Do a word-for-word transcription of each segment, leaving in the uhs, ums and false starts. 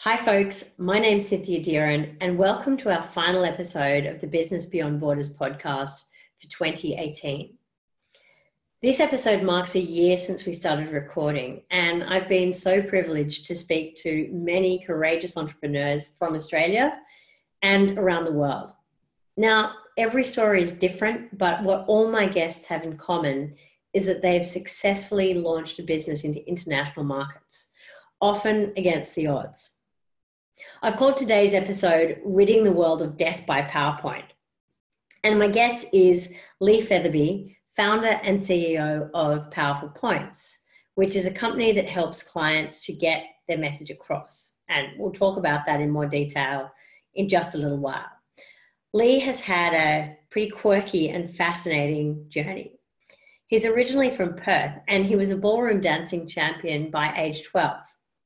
Hi folks, my name's Cynthia Deeren and welcome to our final episode of the Business Beyond Borders podcast for twenty eighteen. This episode marks a year since we started recording, and I've been so privileged to speak to many courageous entrepreneurs from Australia and around the world. Now, every story is different, but what all my guests have in common is that they've successfully launched a business into international markets, often against the odds. I've called today's episode Ridding the World of Death by PowerPoint. And my guest is Lee Featherby, founder and C E O of Powerful Points, which is a company that helps clients to get their message across. And we'll talk about that in more detail in just a little while. Lee has had a pretty quirky and fascinating journey. He's originally from Perth and he was a ballroom dancing champion by age twelve.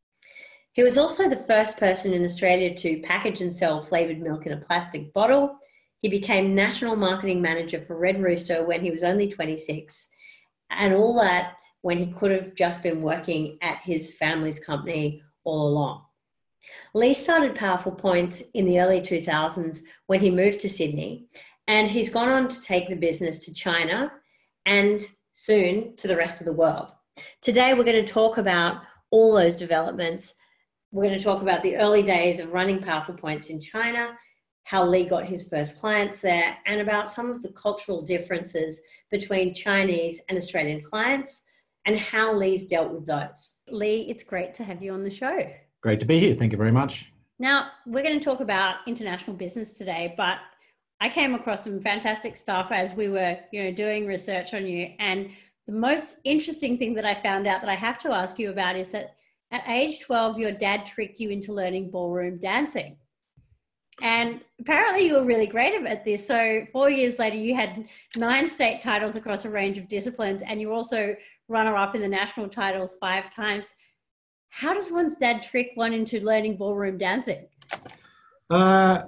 He was also the first person in Australia to package and sell flavoured milk in a plastic bottle. He became National Marketing Manager for Red Rooster when he was only twenty-six, and all that when he could have just been working at his family's company all along. Lee started Powerful Points in the early two thousands when he moved to Sydney, and he's gone on to take the business to China and soon to the rest of the world. Today, we're going to talk about all those developments. We're going to talk about the early days of running Powerful Points in China, how Lee got his first clients there, and about some of the cultural differences between Chinese and Australian clients and how Lee's dealt with those. Lee, it's great to have you on the show. Great to be here. Thank you very much. Now, we're going to talk about international business today, but I came across some fantastic stuff as we were, you know, doing research on you. And the most interesting thing that I found out that I have to ask you about is that at age twelve, your dad tricked you into learning ballroom dancing. And apparently you were really great at this. So four years later, you had nine state titles across a range of disciplines, and you were also runner-up in the national titles five times. How does one's dad trick one into learning ballroom dancing? Uh,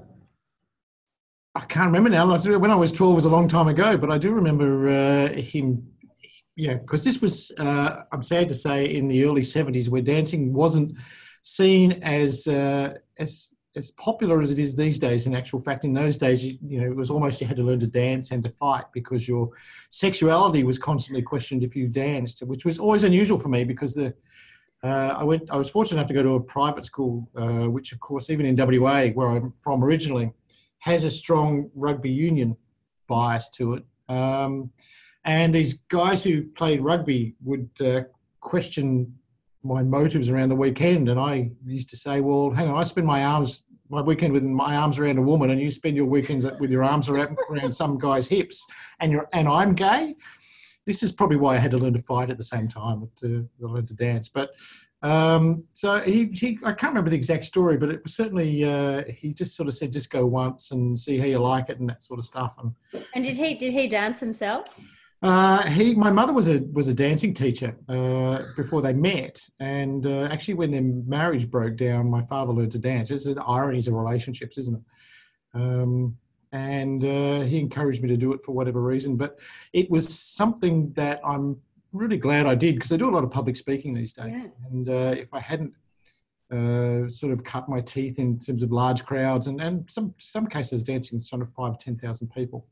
I can't remember now. When I was twelve was a long time ago, but I do remember uh, him. Yeah, because this was, uh, I'm sad to say, in the early seventies, where dancing wasn't seen as uh, as as popular as it is these days. In actual fact, in those days, you, you know, it was almost you had to learn to dance and to fight because your sexuality was constantly questioned if you danced, which was always unusual for me because the uh, I went. I was fortunate enough to go to a private school, uh, which, of course, even in W A, where I'm from originally, has a strong rugby union bias to it. Um, And these guys who played rugby would uh, question my motives around the weekend. And I used to say, well, hang on, I spend my arms, my weekend with my arms around a woman, and you spend your weekends with your arms around, around some guy's hips, and you're and I'm gay. This is probably why I had to learn to fight at the same time to learn to dance. But um, so he, he, I can't remember the exact story, but it was certainly, uh, he just sort of said, just go once and see how you like it and that sort of stuff. And, and did he, did he dance himself? Uh, he, my mother was a was a dancing teacher uh, before they met, and uh, actually when their marriage broke down, my father learned to dance. It's the ironies of relationships, isn't it? Um, and uh, he encouraged me to do it for whatever reason, but it was something that I'm really glad I did because I do a lot of public speaking these days, yeah. and uh, if I hadn't uh, sort of cut my teeth in terms of large crowds and and some some cases dancing in front of five ten thousand people.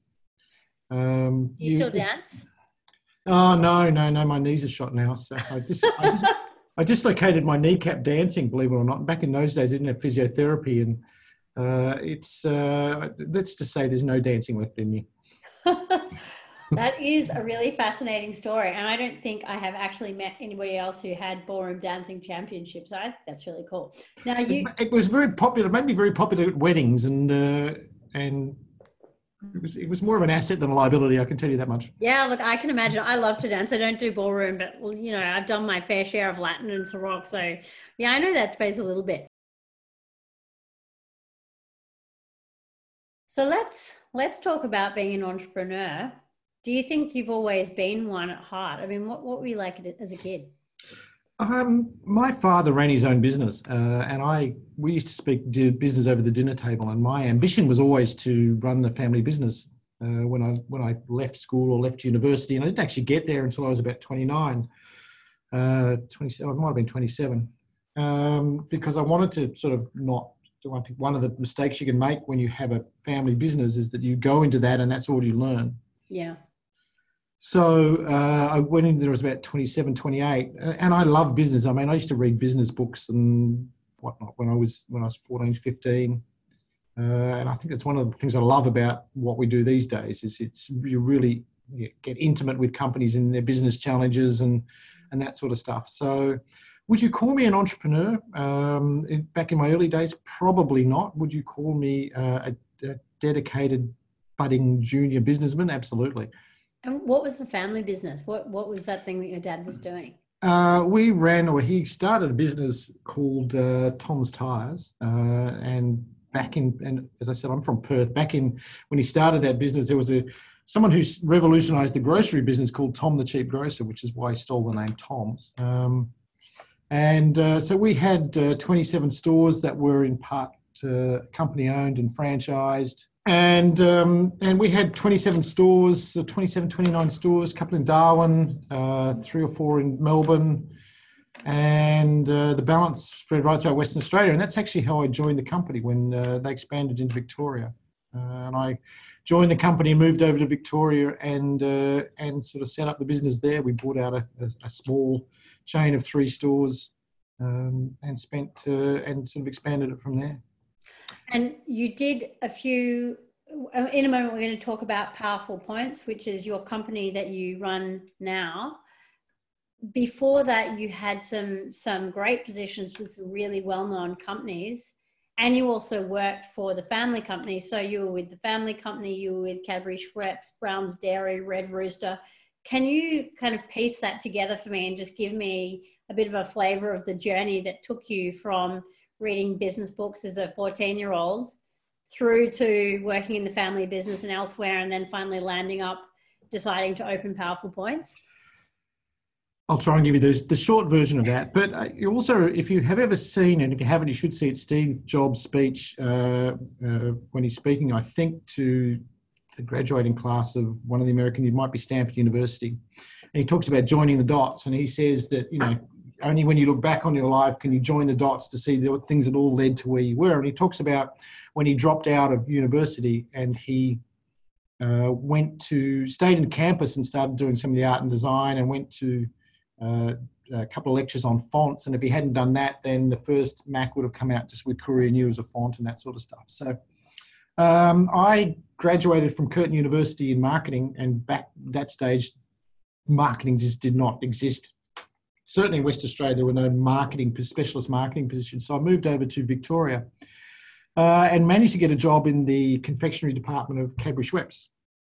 Um, Do you, you still just, dance? Oh no, no, no! My knees are shot now. So I just, I just, I dislocated my kneecap dancing. Believe it or not, back in those days, I didn't have physiotherapy, and uh, it's uh, let's just say there's no dancing left in me. That is a really fascinating story, and I don't think I have actually met anybody else who had ballroom dancing championships. I think that's really cool. Now you, it, it was very popular. It made me very popular at weddings, and uh, and. It was, it was more of an asset than a liability, I can tell you that much. Yeah, look, I can imagine. I love to dance. I don't do ballroom, but, well, you know, I've done my fair share of Latin and Ciroc. So, yeah, I know that space a little bit. So let's let's talk about being an entrepreneur. Do you think you've always been one at heart? I mean, what, what were you like as a kid? Um, my father ran his own business, uh, and I we used to speak business over the dinner table. And my ambition was always to run the family business. Uh, when I when I left school or left university, and I didn't actually get there until I was about twenty-nine, uh, twenty-seven. I might have been twenty-seven. um, because I wanted to sort of not. I think one of the mistakes you can make when you have a family business is that you go into that and that's all you learn. Yeah. So uh, I went in there, I was about twenty-seven, twenty-eight, and I love business. I mean, I used to read business books and whatnot when I was when I was fourteen, fifteen. Uh, and I think that's one of the things I love about what we do these days is it's you really you get intimate with companies and their business challenges and, and that sort of stuff. So would you call me an entrepreneur? Um, in, back in my early days, probably not. Would you call me uh, a, a dedicated budding junior businessman? Absolutely. And what was the family business? What what was that thing that your dad was doing? Uh, we ran, or he started a business called uh, Tom's Tires. Uh, and back in, and as I said, I'm from Perth. Back in, when he started that business, there was a someone who revolutionized the grocery business called Tom the Cheap Grocer, which is why he stole the name Tom's. Um, And uh, so we had uh, twenty-seven stores that were in part uh, company owned and franchised. And um, and we had twenty-seven stores, uh, twenty-seven, twenty-nine stores, a couple in Darwin, uh, three or four in Melbourne. And uh, the balance spread right throughout Western Australia. And that's actually how I joined the company when uh, they expanded into Victoria. Uh, and I joined the company, moved over to Victoria and uh, and sort of set up the business there. We bought out a, a, a small chain of three stores um, and spent uh, and sort of expanded it from there. And you did a few, in a moment we're going to talk about Powerful Points, which is your company that you run now. Before that, you had some, some great positions with some really well-known companies, and you also worked for the family company. So you were with the family company, you were with Cadbury Schweppes, Browns Dairy, Red Rooster. Can you kind of piece that together for me and just give me a bit of a flavour of the journey that took you from reading business books as a fourteen-year-old through to working in the family business and elsewhere, and then finally landing up deciding to open Powerful Points? I'll try and give you the, the short version of that. But uh, you also, if you have ever seen, and if you haven't, you should see it, Steve Jobs' speech uh, uh, when he's speaking, I think, to the graduating class of one of the American, it might be Stanford University. And he talks about joining the dots. And he says that, you know, only when you look back on your life can you join the dots to see the things that all led to where you were. And he talks about when he dropped out of university and he uh, went to, stayed in campus and started doing some of the art and design and went to uh, a couple of lectures on fonts. And if he hadn't done that, then the first Mac would have come out just with Courier New as a font and that sort of stuff. So um, I graduated from Curtin University in marketing, and back that stage, marketing just did not exist. Certainly in West Australia, there were no marketing, specialist marketing positions. So I moved over to Victoria uh, and managed to get a job in the confectionery department of Cadbury Schweppes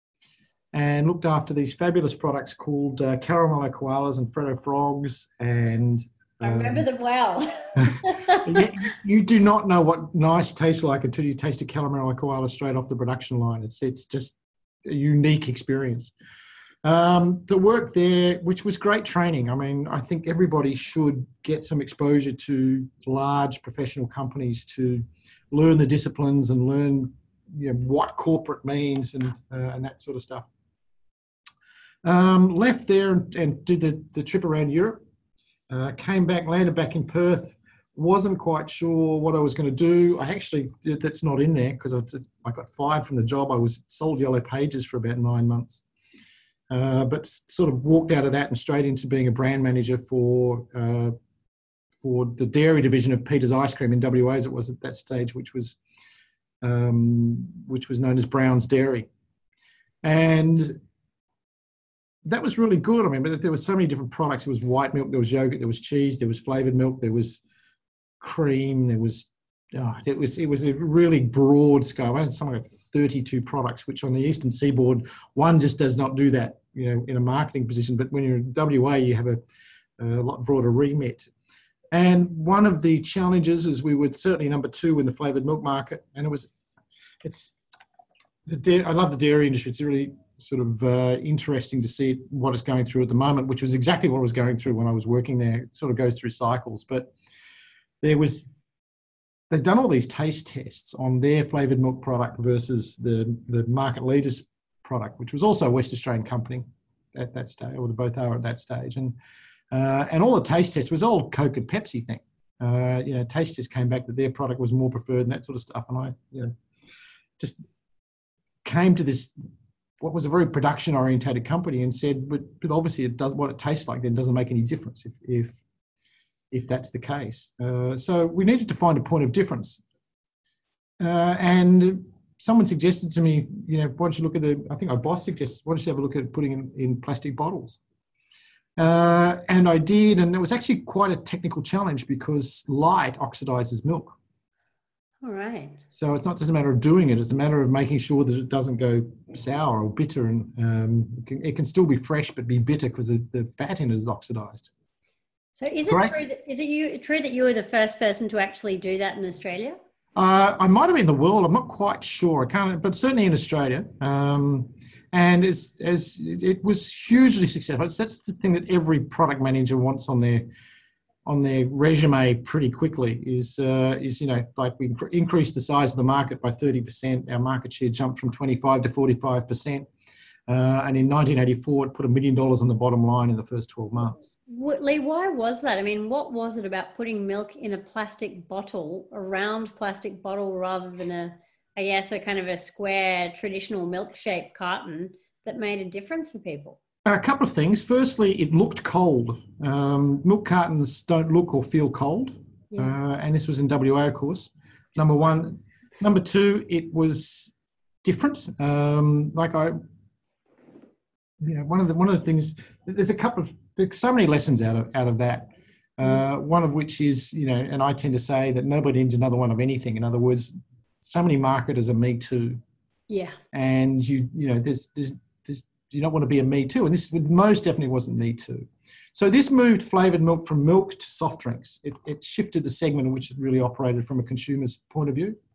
and looked after these fabulous products called uh, Caramello Koalas and Freddo Frogs. And um, I remember them well. you, you do not know what nice tastes like until you taste a Caramello Koala straight off the production line. It's, it's just a unique experience. Um, the work there, which was great training. I mean, I think everybody should get some exposure to large professional companies to learn the disciplines and learn, you know, what corporate means and uh, and that sort of stuff. Um, left there and, and did the, the trip around Europe. Uh, came back, landed back in Perth. Wasn't quite sure what I was going to do. I actually, that's not in there because I, I got fired from the job. I was sold Yellow Pages for about nine months. Uh, but sort of walked out of that and straight into being a brand manager for uh, for the dairy division of Peter's Ice Cream in W A, as it was at that stage, which was um, which was known as Browns Dairy, and that was really good. I mean, but there were so many different products. There was white milk, there was yogurt, there was cheese, there was flavoured milk, there was cream, there was Oh, it was it was a really broad scope. I had something like thirty-two products, which on the eastern seaboard, one just does not do that, you know, in a marketing position. But when you're in W A, you have a, a lot broader remit. And one of the challenges is we were certainly number two in the flavoured milk market, and it was, it's, the dairy, I love the dairy industry. It's really sort of uh, interesting to see what it's going through at the moment, which was exactly what I was going through when I was working there. It sort of goes through cycles, but there was. They've done all these taste tests on their flavoured milk product versus the, the market leader's product, which was also a West Australian company at that stage, or both are at that stage. And uh, and all the taste tests was all Coke and Pepsi thing. Uh, you know, taste test came back that their product was more preferred and that sort of stuff. And I, you know, just came to this, what was a very production orientated company, and said, but, but obviously it does what it tastes like, then doesn't make any difference if, if, if that's the case. Uh, so we needed to find a point of difference. Uh, and someone suggested to me, you know, why don't you look at the, I think our boss suggested, why don't you have a look at putting in, in plastic bottles? Uh, and I did, and it was actually quite a technical challenge because light oxidizes milk. All right. So it's not just a matter of doing it, it's a matter of making sure that it doesn't go sour or bitter, and um, it, can, it can still be fresh but be bitter because the, the fat in it is oxidized. So is it Correct? true that, is it you, true that you were the first person to actually do that in Australia? Uh, I might have been in the world, I'm not quite sure, I can't, but certainly in Australia. Um, and as, as it was hugely successful. That's the thing that every product manager wants on their on their resume pretty quickly is, uh, is you know, like we increased the size of the market by thirty percent. Our market share jumped from twenty-five to forty-five percent. Uh, and in nineteen eighty-four, it put a million dollars on the bottom line in the first twelve months. Lee, why was that? I mean, what was it about putting milk in a plastic bottle, a round plastic bottle, rather than a, I guess, a kind of a square traditional milkshake carton that made a difference for people? A couple of things. Firstly, it looked cold. Um, milk cartons don't look or feel cold. Yeah. Uh, and this was in W A, of course. Number one. Number two, it was different. Um, like I... You know, one of the one of the things, there's a couple of there's so many lessons out of out of that. Uh, one of which is, you know, and I tend to say that nobody needs another one of anything. In other words, so many marketers are me too. Yeah. And you you know, there's there's, there's you don't want to be a me too, and this most definitely wasn't me too. So this moved flavoured milk from milk to soft drinks. It it shifted the segment in which it really operated from a consumer's point of view.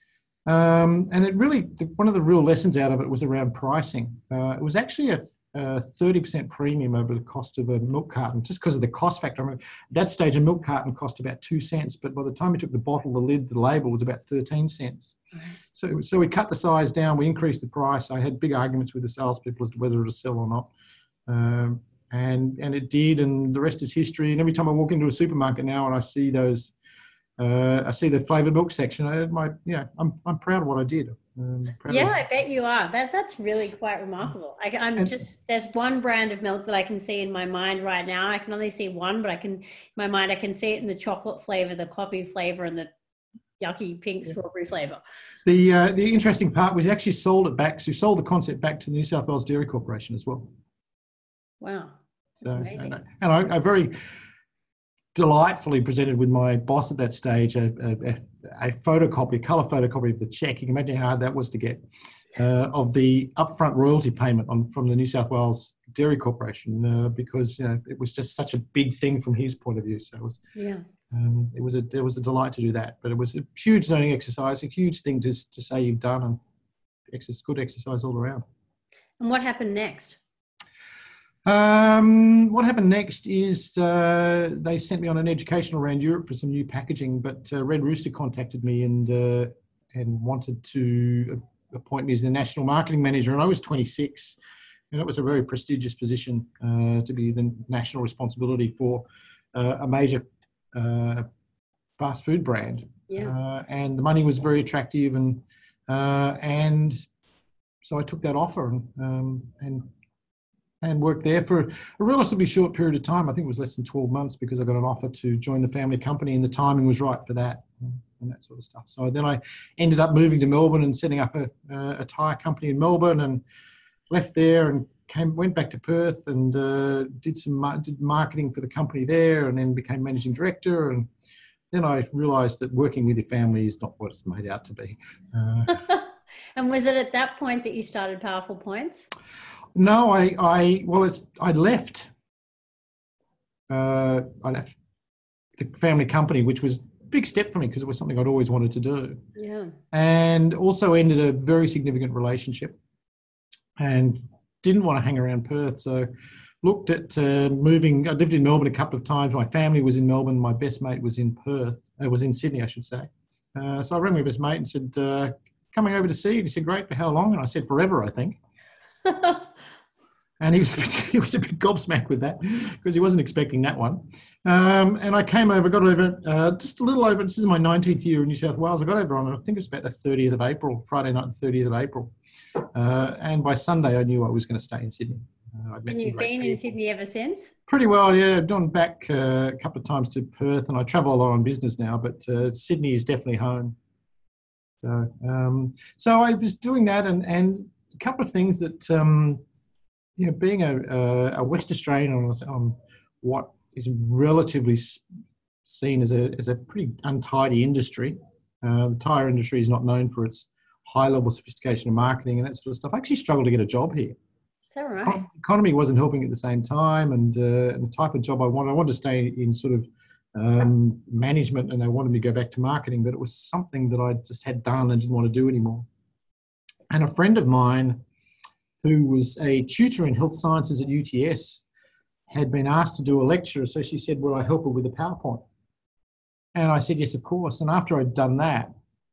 Um, and it really, one of the real lessons out of it was around pricing. Uh, it was actually a, a thirty percent premium over the cost of a milk carton, just because of the cost factor. I mean, at that stage, a milk carton cost about two cents, but by the time we took the bottle, the lid, the label was about thirteen cents. Mm-hmm. So, so we cut the size down, we increased the price. I had big arguments with the salespeople as to whether it would sell or not. Um, and, and it did, and the rest is history. And every time I walk into a supermarket now and I see those, Uh, I see the flavoured milk section. I, my, you know, I'm I'm proud of what I did. Um, yeah, of, I bet you are. That that's really quite remarkable. I, I'm and, just there's one brand of milk that I can see in my mind right now. I can only see one, but I can in my mind I can see it in the chocolate flavour, the coffee flavour, and the yucky pink yeah. strawberry flavour. The uh, the interesting part was we actually sold it back. So we sold the concept back to the New South Wales Dairy Corporation as well. Wow, that's so, amazing. And, and I, I very. delightfully presented with my boss at that stage a, a, a photocopy, a colour photocopy of the cheque. You can imagine how hard that was to get, uh, of the upfront royalty payment on from the New South Wales Dairy Corporation, uh, because you know it was just such a big thing from his point of view. So it was, yeah, um, it was a it was a delight to do that. But it was a huge learning exercise, a huge thing to to say you've done, and it's good exercise all around. And what happened next? Um, what happened next is uh, they sent me on an educational around Europe for some new packaging, but uh, Red Rooster contacted me and uh, and wanted to appoint me as the national marketing manager, and I was twenty-six, and it was a very prestigious position uh, to be the national responsibility for uh, a major uh, fast food brand. Yeah. Uh, and the money was very attractive, and uh, and so I took that offer and um, and. and worked there for a relatively short period of time. I think it was less than twelve months because I got an offer to join the family company and the timing was right for that and that sort of stuff. So then I ended up moving to Melbourne and setting up a, a tyre company in Melbourne, and left there and came, went back to Perth and uh, did some did marketing for the company there, and then became managing director. And then I realised that working with your family is not what it's made out to be. Uh, and was it at that point that you started Powerful Points? No, I, I, well, it's, I left, uh, I left the family company, which was a big step for me because it was something I'd always wanted to do. Yeah. And also ended a very significant relationship and didn't want to hang around Perth. So looked at uh, moving. I lived in Melbourne a couple of times. My family was in Melbourne. My best mate was in Perth. It was in Sydney, I should say. Uh, so I rang my best mate and said, uh, coming over to see you. He said, great, for how long? And I said, forever, I think. And he was, he was a bit gobsmacked with that because he wasn't expecting that one. Um, and I came over, got over uh, just a little over, this is my nineteenth year in New South Wales. I got over on, I think it was about the thirtieth of April, Friday night, the thirtieth of April. Uh, and by Sunday, I knew I was going to stay in Sydney. Uh, I'd met and some you've great been people. in Sydney ever since? Pretty well, yeah. I've gone back uh, a couple of times to Perth, and I travel a lot on business now, but uh, Sydney is definitely home. So, um, so I was doing that, and, and a couple of things that, um, you know, being a, a, a West Australian on, on what is relatively seen as a, as a pretty untidy industry. Uh, the tyre industry is not known for its high-level sophistication of marketing and that sort of stuff. I actually struggled to get a job here. Is that right? The economy wasn't helping at the same time, and, uh, and the type of job I wanted, I wanted to stay in sort of um, management, and they wanted me to go back to marketing, but it was something that I just had done and didn't want to do anymore. And a friend of mine who was a tutor in health sciences at U T S had been asked to do a lecture, so she said, would I help her with a PowerPoint? And I said, yes, of course. And after I'd done that,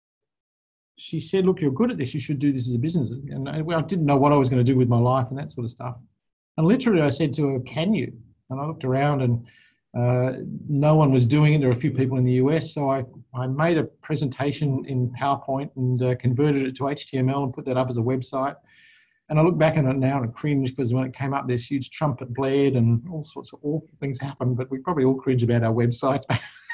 she said, look, you're good at this. You should do this as a business. And I, I didn't know what I was going to do with my life and that sort of stuff. And literally I said to her, can you? And I looked around, and uh, no one was doing it. There were a few people in the U S. So I, I made a presentation in PowerPoint and uh, converted it to H T M L and put that up as a website. And I look back on it now and cringe, because when it came up, this huge trumpet blared and all sorts of awful things happened. But we probably all cringe about our websites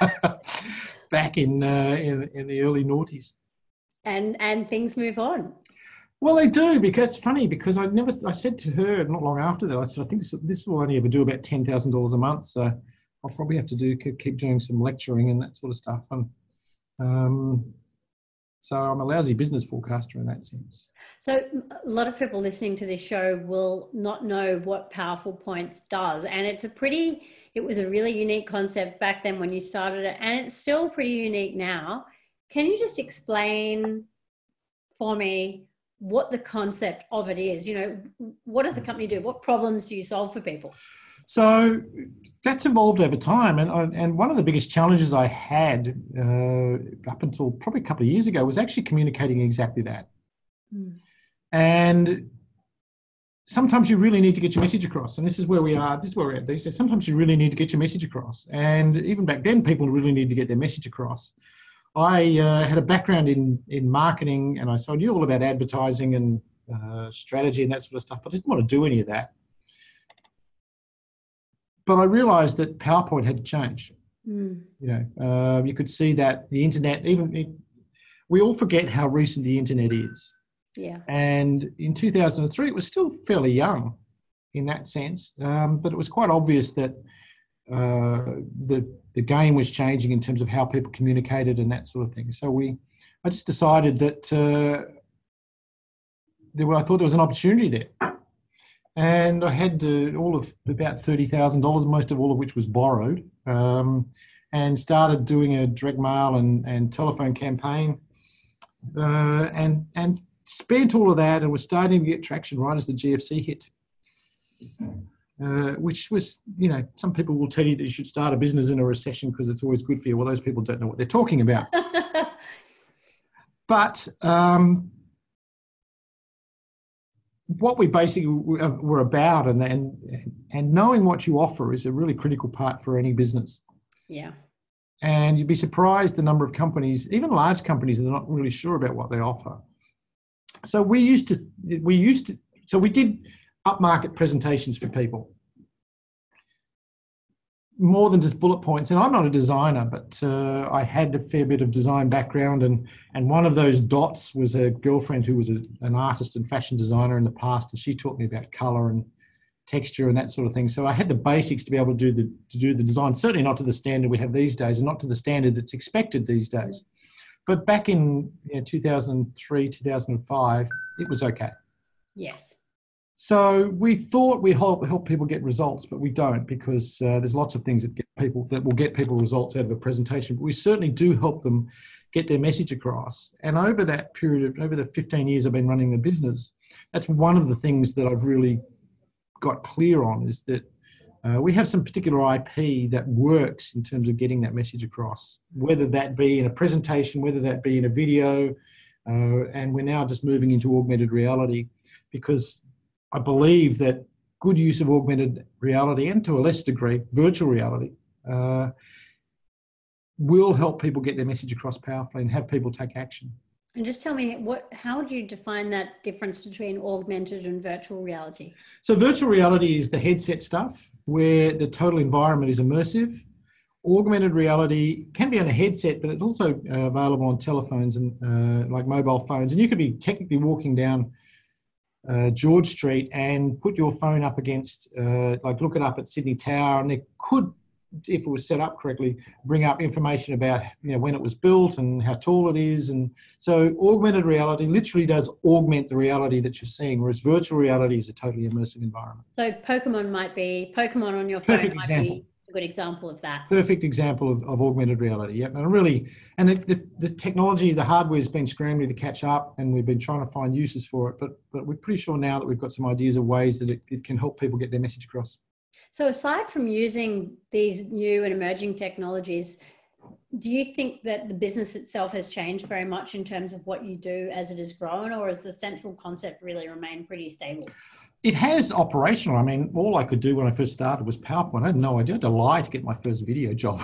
back in, uh, in in the early noughties. And and things move on. Well, they do, because it's funny, because I never, I said to her not long after that, I said, I think this, this will only ever do about ten thousand dollars a month. So I'll probably have to do, keep doing some lecturing and that sort of stuff. And um, so I'm a lousy business forecaster in that sense. So a lot of people listening to this show will not know what Powerful Points does. And it's a pretty, it was a really unique concept back then when you started it, and it's still pretty unique now. Can you just explain for me what the concept of it is? You know, what does the company do? What problems do you solve for people? So that's evolved over time. And, and one of the biggest challenges I had uh, up until probably a couple of years ago was actually communicating exactly that. Mm. And sometimes you really need to get your message across. And this is where we are. This is where we're at these days. Sometimes you really need to get your message across. And even back then, people really need to get their message across. I uh, had a background in, in marketing, and I, so I knew all about advertising and uh, strategy and that sort of stuff, but I didn't want to do any of that. But I realised that PowerPoint had to change. Mm. You know, uh, you could see that the internet, even it, we all forget how recent the internet is. Yeah. And in two thousand three, it was still fairly young in that sense, um, but it was quite obvious that uh, the the game was changing in terms of how people communicated and that sort of thing. So we, I just decided that uh, there were, I thought there was an opportunity there. And I had to, all of about thirty thousand dollars, most of all of which was borrowed, um, and started doing a direct mail and, and telephone campaign, uh, and, and spent all of that, and was starting to get traction right as the G F C hit. Uh, which was, you know, some people will tell you that you should start a business in a recession because it's always good for you. Well, those people don't know what they're talking about. But um, what we basically were about, and, and and knowing what you offer is a really critical part for any business. Yeah. And you'd be surprised the number of companies, even large companies, that are not really sure about what they offer. So we used to, we used to, so we did upmarket presentations for people, more than just bullet points. And I'm not a designer, but uh, I had a fair bit of design background, and and one of those dots was a girlfriend who was a, an artist and fashion designer in the past, and she taught me about color and texture and that sort of thing. So I had the basics to be able to do the to do the design, certainly not to the standard we have these days, and not to the standard that's expected these days. But back in, you know, two thousand three, two thousand five, it was okay. Yes. So we thought we help help people get results, but we don't, because uh, there's lots of things that get people that will get people results out of a presentation. But we certainly do help them get their message across. And over that period of over the fifteen years I've been running the business, that's one of the things that I've really got clear on, is that uh, we have some particular I P that works in terms of getting that message across, whether that be in a presentation, whether that be in a video, uh, and we're now just moving into augmented reality, because I believe that good use of augmented reality, and to a less degree, virtual reality, uh, will help people get their message across powerfully and have people take action. And just tell me, what, how would you define that difference between augmented and virtual reality? So virtual reality is the headset stuff where the total environment is immersive. Augmented reality can be on a headset, but it's also uh, available on telephones and uh, like mobile phones. And you could be technically walking down uh, George Street and put your phone up against, uh, like look it up at Sydney Tower, and it could, if it was set up correctly, bring up information about, you know, when it was built and how tall it is. And so augmented reality literally does augment the reality that you're seeing, whereas virtual reality is a totally immersive environment. So Pokemon might be, Pokemon on your phone Perfect might example. be a good example of that. Perfect example of, of augmented reality. Yep. And really, and the, the, the technology, the hardware has been scrambling to catch up, and we've been trying to find uses for it. But but we're pretty sure now that we've got some ideas of ways that it, it can help people get their message across. So aside from using these new and emerging technologies, do you think that the business itself has changed very much in terms of what you do as it has grown, or has the central concept really remained pretty stable? It has operational. I mean, all I could do when I first started was PowerPoint. I had no idea. I had to lie to get my first video job.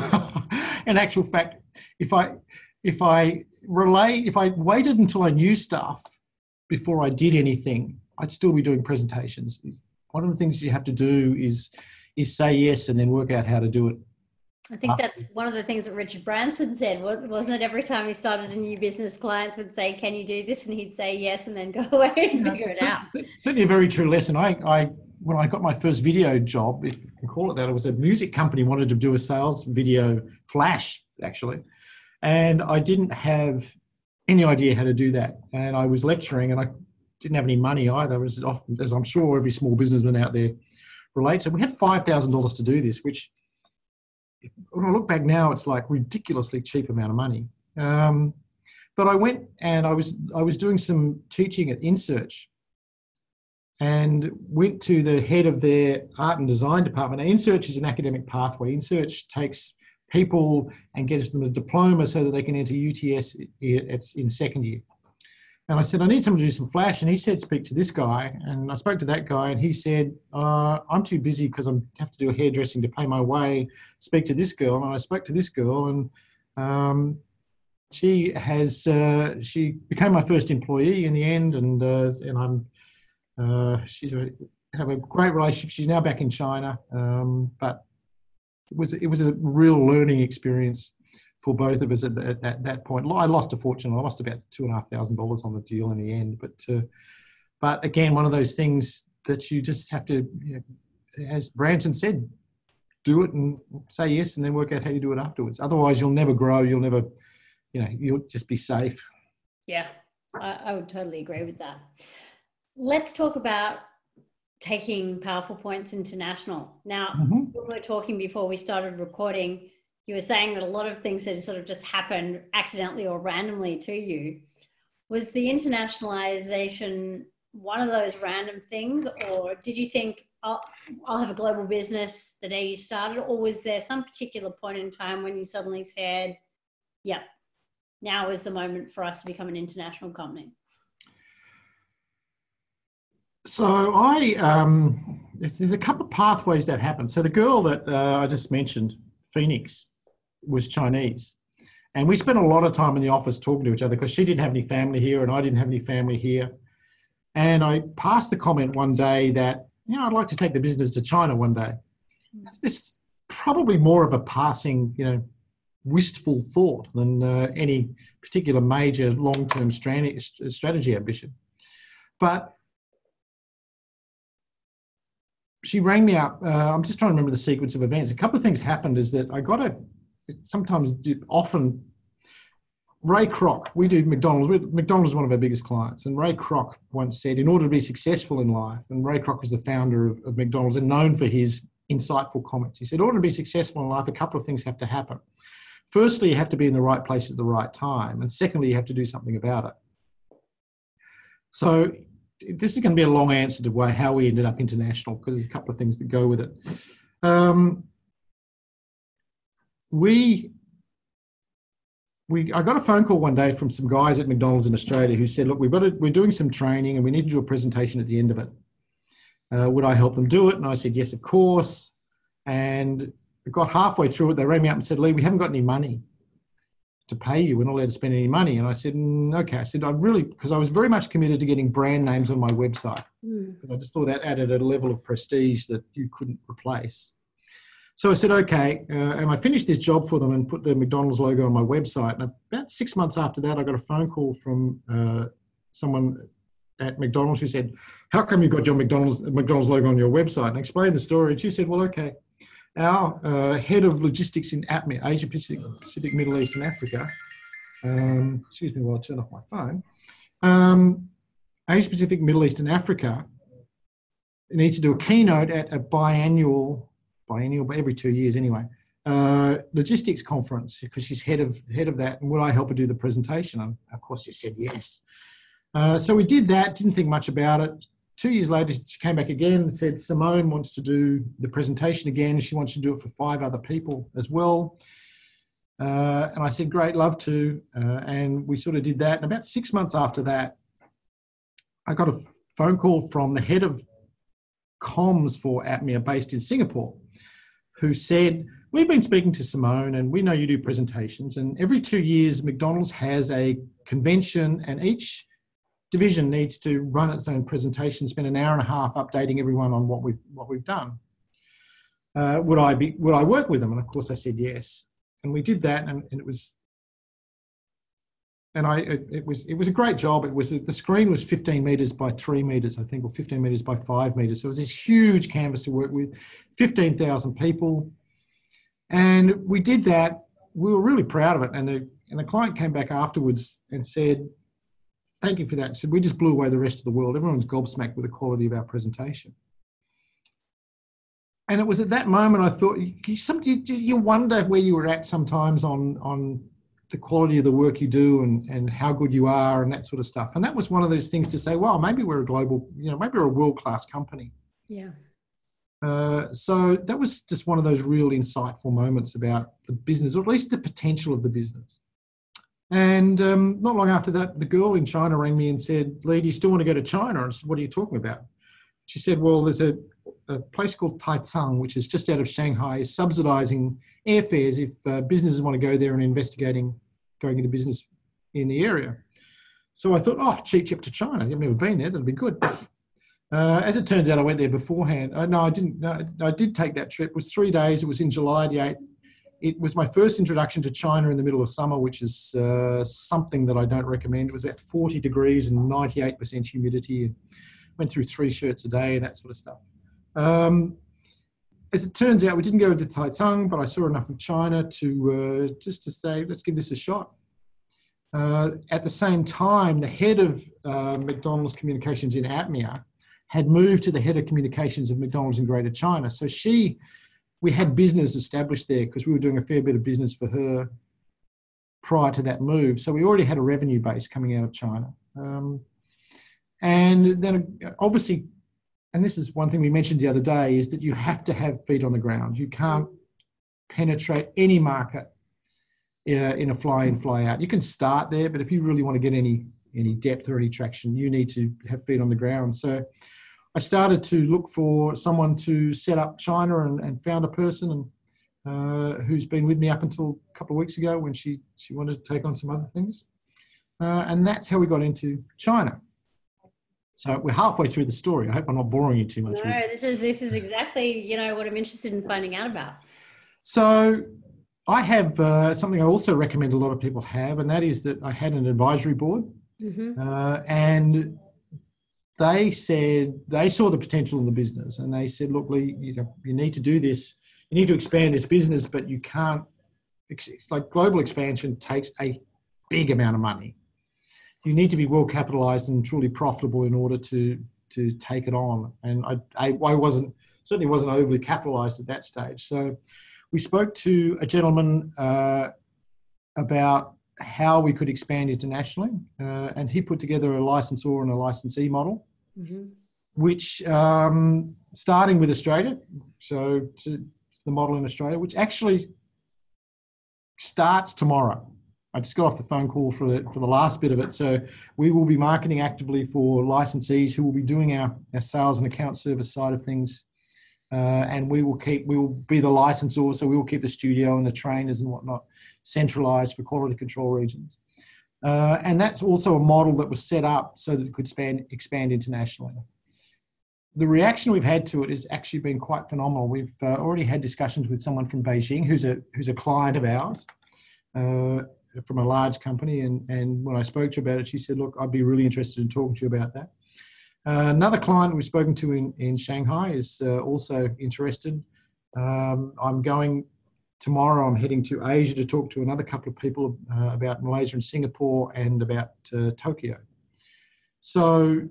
In actual fact, if I if I relay, if I waited until I knew stuff before I did anything, I'd still be doing presentations. One of the things you have to do is is say yes and then work out how to do it. I think that's one of the things that Richard Branson said, wasn't it? Every time he started a new business, clients would say, can you do this? And he'd say yes and then go away and Yeah, figure it so, out. Certainly a very true lesson. I, I, when I got my first video job, if you can call it that, it was a music company wanted to do a sales video flash, actually. And I didn't have any idea how to do that. And I was lecturing and I didn't have any money either, as, often, as I'm sure every small businessman out there relates. And we had five thousand dollars to do this, which when I look back now, it's like ridiculously cheap amount of money. Um, but I went and I was I was doing some teaching at InSearch, and went to the head of their art and design department. Now, InSearch is an academic pathway. InSearch takes people and gives them a diploma so that they can enter U T S in second year. And I said, I need someone to do some flash. And he said, speak to this guy. And I spoke to that guy and he said, uh, I'm too busy because I have to do a hairdressing to pay my way. Speak to this girl. And I spoke to this girl, and um, she has, uh, she became my first employee in the end. And, uh, and I'm, uh, she's a, have a great relationship. She's now back in China. Um, but it was, it was a real learning experience for both of us at, at, at that point. I lost a fortune. I lost about two and a half thousand dollars on the deal in the end. But, uh, but again, one of those things that you just have to, you know, as Branson said, do it and say yes, and then work out how you do it afterwards. Otherwise, you'll never grow. You'll never, you know, you'll just be safe. Yeah, I, I would totally agree with that. Let's talk about taking Powerful Points international. Now, mm-hmm. we were talking before we started recording. You were saying that a lot of things had sort of just happened accidentally or randomly to you. Was the internationalization one of those random things, or did you think, oh, I'll have a global business the day you started, or was there some particular point in time when you suddenly said, yep, now is the moment for us to become an international company? So I, um, there's, there's a couple of pathways that happen. So the girl that uh, I just mentioned, Phoenix, was Chinese. And we spent a lot of time in the office talking to each other because she didn't have any family here and I didn't have any family here. And I passed the comment one day that, you know, I'd like to take the business to China one day. It's this probably more of a passing, you know, wistful thought than uh, any particular major long-term strategy ambition. But she rang me up. Uh, I'm just trying to remember the sequence of events. A couple of things happened is that I got a, sometimes often, Ray Kroc, we do McDonald's. McDonald's is one of our biggest clients. And Ray Kroc once said, in order to be successful in life, and Ray Kroc was the founder of, of McDonald's and known for his insightful comments. He said, in order to be successful in life, a couple of things have to happen. Firstly, you have to be in the right place at the right time. And secondly, you have to do something about it. So this is going to be a long answer to why, how we ended up international, because there's a couple of things that go with it. Um, we, we, I got a phone call one day from some guys at McDonald's in Australia who said, look, we've got to, we're doing some training and we need to do a presentation at the end of it. Uh, would I help them do it? And I said, yes, of course. And we got halfway through it. They rang me up and said, Lee, we haven't got any money to pay you. We're not allowed to spend any money. And I said, mm, okay. I said, I really, because I was very much committed to getting brand names on my website. Mm. I just thought that added a level of prestige that you couldn't replace. So I said, okay. Uh, and I finished this job for them and put the McDonald's logo on my website. And about six months after that, I got a phone call from uh, someone at McDonald's who said, how come you've got your McDonald's, McDonald's logo on your website? And I explained the story. And she said, well, okay. Our uh, head of logistics in A P M E A, Asia Pacific, Pacific, Middle East and Africa, um, excuse me while I turn off my phone, um, Asia Pacific, Middle East and Africa needs to do a keynote at a biannual, biannual, but every two years anyway, uh, logistics conference, because she's head of, head of that, and would I help her do the presentation? And of course she said yes. Uh, so we did that, didn't think much about it. Two years later, she came back again and said, Simone wants to do the presentation again. She wants to do it for five other people as well. Uh, and I said, great, love to. Uh, and we sort of did that. And about six months after that, I got a phone call from the head of comms for A P M E A based in Singapore, who said, we've been speaking to Simone and we know you do presentations. And every two years, McDonald's has a convention and each division needs to run its own presentation, spend an hour and a half updating everyone on what we've, what we've done. Uh, would I be, would I work with them? And of course I said yes. And we did that and, and it was, and I, it, it was, it was a great job. It was, the screen was fifteen meters by three meters, I think, or fifteen meters by five meters. So it was this huge canvas to work with, fifteen thousand people. And we did that. We were really proud of it. And the, and the client came back afterwards and said, thank you for that. So we just blew away the rest of the world. Everyone's gobsmacked with the quality of our presentation. And it was at that moment I thought, you, some, you, you wonder where you were at sometimes on, on the quality of the work you do and, and how good you are and that sort of stuff. And that was one of those things to say, well, maybe we're a global, you know, maybe we're a world-class company. Yeah. Uh, so that was just one of those real insightful moments about the business, or at least the potential of the business. And um, not long after that, the girl in China rang me and said, Lee, do you still want to go to China? And I said, what are you talking about? She said, well, there's a, a place called Taicang, which is just out of Shanghai, is subsidising airfares if uh, businesses want to go there and investigating going into business in the area. So I thought, oh, cheap trip to China. I've never been there. That'll be good. Uh, as it turns out, I went there beforehand. Uh, no, I didn't. No, I did take that trip. It was three days. It was in July the eighth. It was my first introduction to China in the middle of summer, which is uh, something that I don't recommend. It was about forty degrees and ninety-eight percent humidity. And went through three shirts a day and that sort of stuff. Um, as it turns out, we didn't go into Taicang, but I saw enough of China to uh, just to say, let's give this a shot. Uh, at the same time, the head of uh, McDonald's communications in A P M E A had moved to the head of communications of McDonald's in Greater China. So she... we had business established there because we were doing a fair bit of business for her prior to that move. So we already had a revenue base coming out of China. Um, and then obviously, and this is one thing we mentioned the other day, is that you have to have feet on the ground. You can't penetrate any market uh, in a fly in, fly out. You can start there, but if you really want to get any, any depth or any traction, you need to have feet on the ground. So I started to look for someone to set up China and, and found a person and uh, who's been with me up until a couple of weeks ago when she, she wanted to take on some other things. Uh, and that's how we got into China. So we're halfway through the story. I hope I'm not boring you too much. No, this is, this is exactly, you know, what I'm interested in finding out about. So I have uh, something I also recommend a lot of people have, and that is that I had an advisory board mm-hmm. uh, and they said, they saw the potential in the business and they said, look, Lee, you know, you need to do this. You need to expand this business, but you can't, it's like global expansion takes a big amount of money. You need to be well capitalized and truly profitable in order to, to take it on. And I, I, I wasn't, certainly wasn't overly capitalized at that stage. So we spoke to a gentleman uh, about how we could expand internationally. Uh, and he put together a licensor and a licensee model. Mm-hmm. Which, um, starting with Australia, so to, to the model in Australia, which actually starts tomorrow. I just got off the phone call for the, for the last bit of it. So we will be marketing actively for licensees who will be doing our, our sales and account service side of things. Uh, and we will keep, we will be the licensor, so we will keep the studio and the trainers and whatnot centralised for quality control regions. Uh, and that's also a model that was set up so that it could expand, expand internationally. The reaction we've had to it has actually been quite phenomenal. We've uh, already had discussions with someone from Beijing who's a who's a client of ours uh, from a large company, and, and when I spoke to her about it, she said, look, I'd be really interested in talking to you about that. Uh, another client we've spoken to in, in Shanghai is uh, also interested. Um, I'm going tomorrow, I'm heading to Asia to talk to another couple of people uh, about Malaysia and Singapore and about uh, Tokyo. So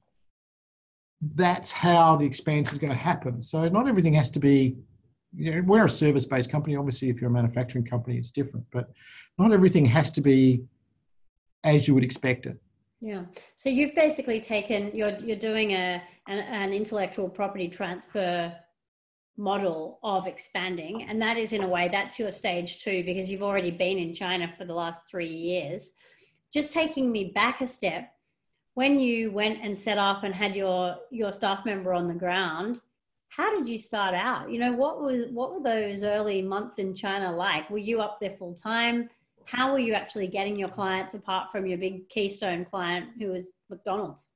that's how the expansion is going to happen. So not everything has to be, you know, we're a service-based company. Obviously, if you're a manufacturing company, it's different, but not everything has to be as you would expect it. Yeah. So you've basically taken, you're you're doing a an, an intellectual property transfer model of expanding, and that is in a way, that's your stage two, because you've already been in China for the last three years. Just taking me back a step, when you went and set up and had your your staff member on the ground, how did you start out? You know, what was what were those early months in China like? Were you up there full time? How were you actually getting your clients apart from your big keystone client who was McDonald's?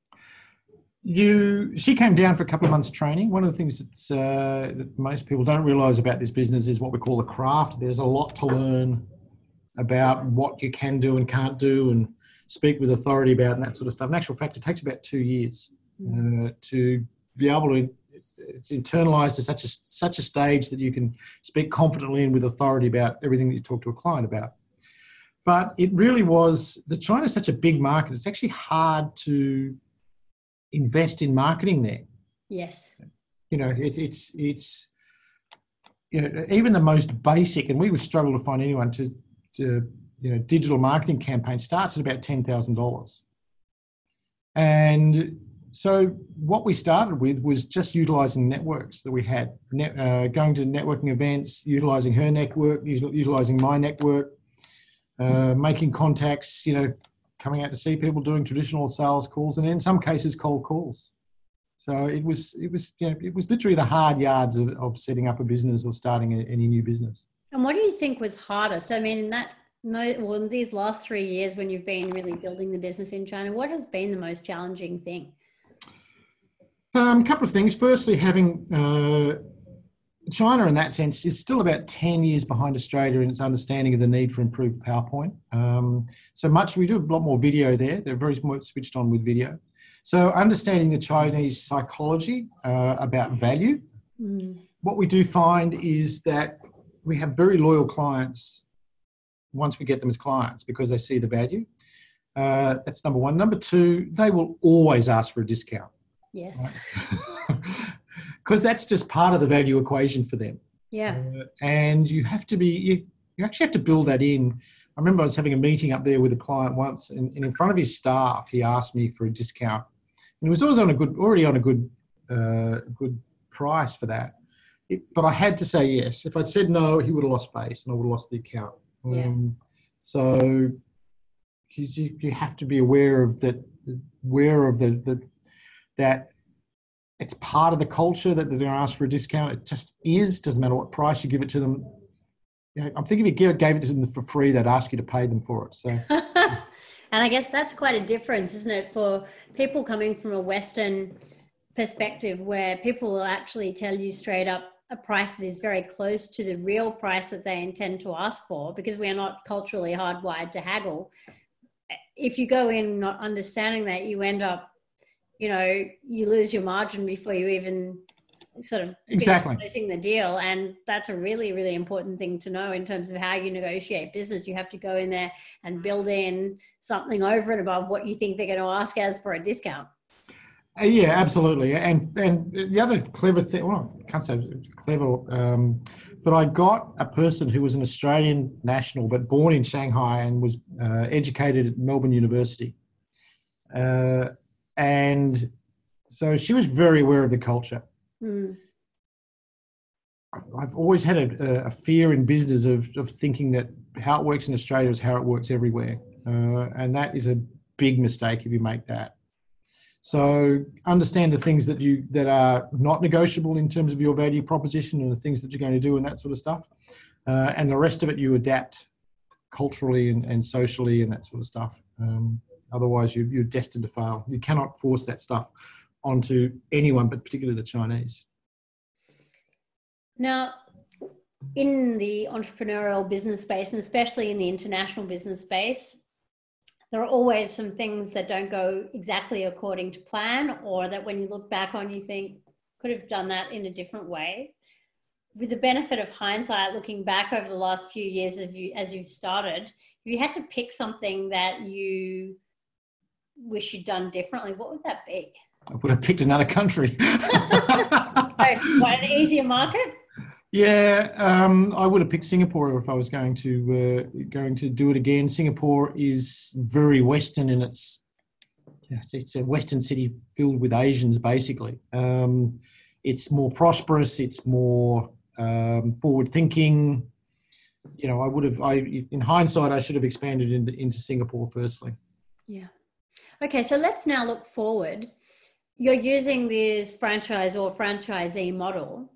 You, she came down for a couple of months training. One of the things that's, uh, that most people don't realise about this business is what we call the craft. There's a lot to learn about what you can do and can't do and speak with authority about and that sort of stuff. In actual fact, it takes about two years uh, to be able to, it's, it's internalised to such a, such a stage that you can speak confidently and with authority about everything that you talk to a client about. But it really was, the China's such a big market, it's actually hard to invest in marketing there. Yes. You know, it, it's, it's, you know, even the most basic, and we would struggle to find anyone to, to you know, digital marketing campaign starts at about ten thousand dollars. And so what we started with was just utilising networks that we had, Net, uh, going to networking events, utilising her network, utilising my network, uh, making contacts, you know, coming out to see people, doing traditional sales calls, and in some cases cold calls. So it was, it was, you know, it was literally the hard yards of, of setting up a business or starting a, any new business. And what do you think was hardest? I mean, in that, no, well, in these last three years when you've been really building the business in China, what has been the most challenging thing? Um, a couple of things. Firstly, having uh, China in that sense is still about ten years behind Australia in its understanding of the need for improved PowerPoint. Um, so much, we do a lot more video there. They're very switched on with video. So understanding the Chinese psychology uh, about value. Mm. What we do find is that we have very loyal clients once we get them as clients because they see the value. Uh, that's number one. Number two, they will always ask for a discount. Yes. Right? Because that's just part of the value equation for them. Yeah. Uh, and you have to be, you, you actually have to build that in. I remember I was having a meeting up there with a client once, and, and in front of his staff, he asked me for a discount. And he was always on a good, already on a good, uh, good price for that. It, but I had to say yes. If I said no, he would have lost face and I would have lost the account. Yeah. Um, so you, you have to be aware of that, aware of the, the that it's part of the culture that they're going to ask for a discount. It just is. Doesn't matter what price you give it to them. You know, I'm thinking if you gave it to them for free, they'd ask you to pay them for it. So, and I guess that's quite a difference, isn't it, for people coming from a Western perspective, where people will actually tell you straight up a price that is very close to the real price that they intend to ask for, because we are not culturally hardwired to haggle. If you go in not understanding that, you end up, you know, you lose your margin before you even sort of exactly closing the deal. And that's a really, really important thing to know in terms of how you negotiate business. You have to go in there and build in something over and above what you think they're going to ask as for a discount. Uh, yeah, absolutely. And and the other clever thing, well, I can't say clever, um, but I got a person who was an Australian national, but born in Shanghai and was uh, educated at Melbourne University. Uh, And so she was very aware of the culture. Mm. I've always had a, a fear in business of, of thinking that how it works in Australia is how it works everywhere. Uh, and that is a big mistake if you make that. So understand the things that you that are not negotiable in terms of your value proposition and the things that you're going to do and that sort of stuff. Uh, and the rest of it you adapt culturally and, and socially and that sort of stuff. Um, otherwise, you, you're destined to fail. You cannot force that stuff onto anyone, but particularly the Chinese. Now, in the entrepreneurial business space, and especially in the international business space, there are always some things that don't go exactly according to plan, or that when you look back on, you think, could have done that in a different way. With the benefit of hindsight, looking back over the last few years of you, as you've started, if you had to pick something that you wish you'd done differently, what would that be? I would have picked another country. Quite an easier market? Yeah, um, I would have picked Singapore if I was going to uh, going to do it again. Singapore is very Western in its, it's, it's a Western city filled with Asians, basically. Um, it's more prosperous. It's more um, forward thinking. You know, I would have, I, in hindsight, I should have expanded into, into Singapore firstly. Yeah. Okay, so let's now look forward. You're using this franchise or franchisee model.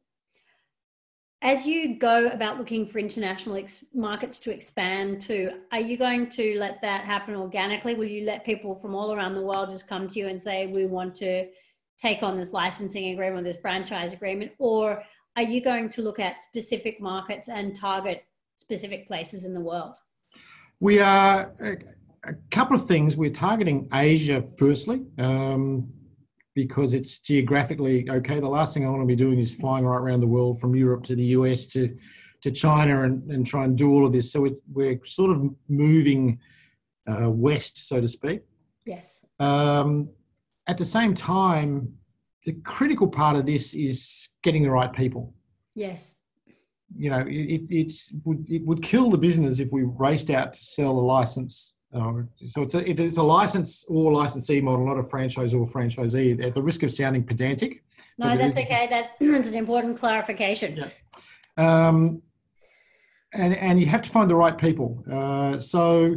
As you go about looking for international ex- markets to expand to, are you going to let that happen organically? Will you let people from all around the world just come to you and say, we want to take on this licensing agreement, this franchise agreement? Or are you going to look at specific markets and target specific places in the world? We are a, a couple of things. We're targeting Asia firstly. Um, because it's geographically okay. The last thing I want to be doing is flying right around the world from Europe to the U S to, to China and, and try and do all of this. So it's, we're sort of moving uh, west, so to speak. Yes. Um, at the same time, the critical part of this is getting the right people. Yes. You know, it, it's, it would kill the business if we raced out to sell a license. Uh, so it's a, it is a license or licensee model, not a franchise or franchisee, at the risk of sounding pedantic. No, that's okay. That, that's an important clarification. Yeah. Um, and, and you have to find the right people. Uh, so